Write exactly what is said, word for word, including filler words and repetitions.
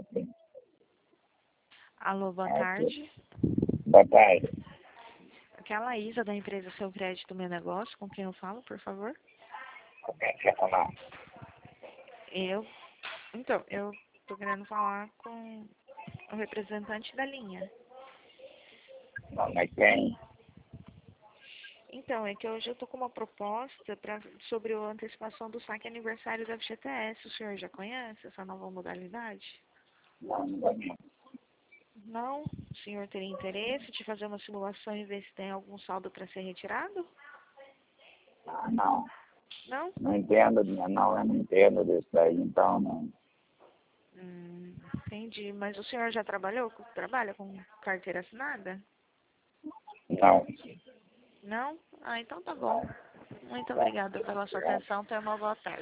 Sim. Alô, boa Ah, tarde. Boa tarde. Aquela Isa da empresa Seu Crédito Meu Negócio, com quem eu falo, por favor? Com quem quer falar? Eu. Então, eu tô querendo falar com o representante da linha. Não, mas quem? Então, é que hoje eu tô com uma proposta pra, sobre a antecipação do saque aniversário da F G T S. O senhor já conhece essa nova modalidade? Não, não vai mesmo. Não? O senhor teria interesse de fazer uma simulação e ver se tem algum saldo para ser retirado? Ah, não. Não? Não entendo, não, eu não entendo disso daí, então não. Hum, entendi. Mas o senhor já trabalhou, trabalha com carteira assinada? Não. Não? Ah, então tá bom. Muito obrigada pela sua atenção. Tenha uma boa tarde.